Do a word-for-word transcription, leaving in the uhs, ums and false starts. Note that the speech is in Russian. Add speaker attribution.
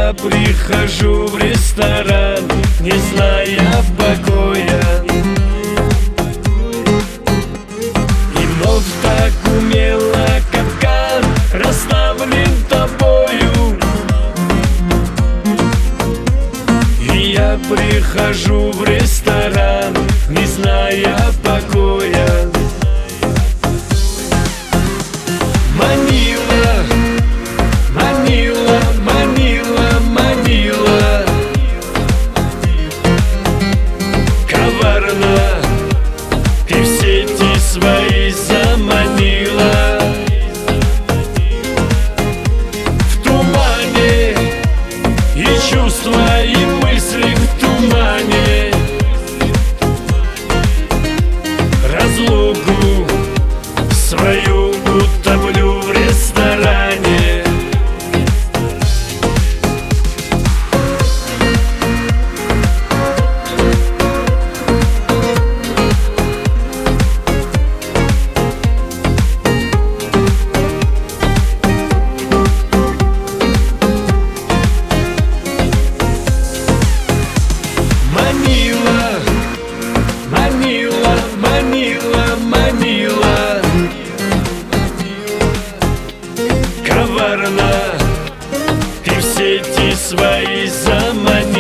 Speaker 1: я прихожу в ресторан, не зная покоя, и вновь так умело капкан расставлен тобою. И я прихожу в ресторан, не зная покоя. Манила, манила, манила, манила, коварно ты в сети свои заманила. В тумане и чувства, и мысли в тумане, разлуку свою утоплю в ресторане. Манила, манила, манила, манила, коварно ты в сети свои заманила.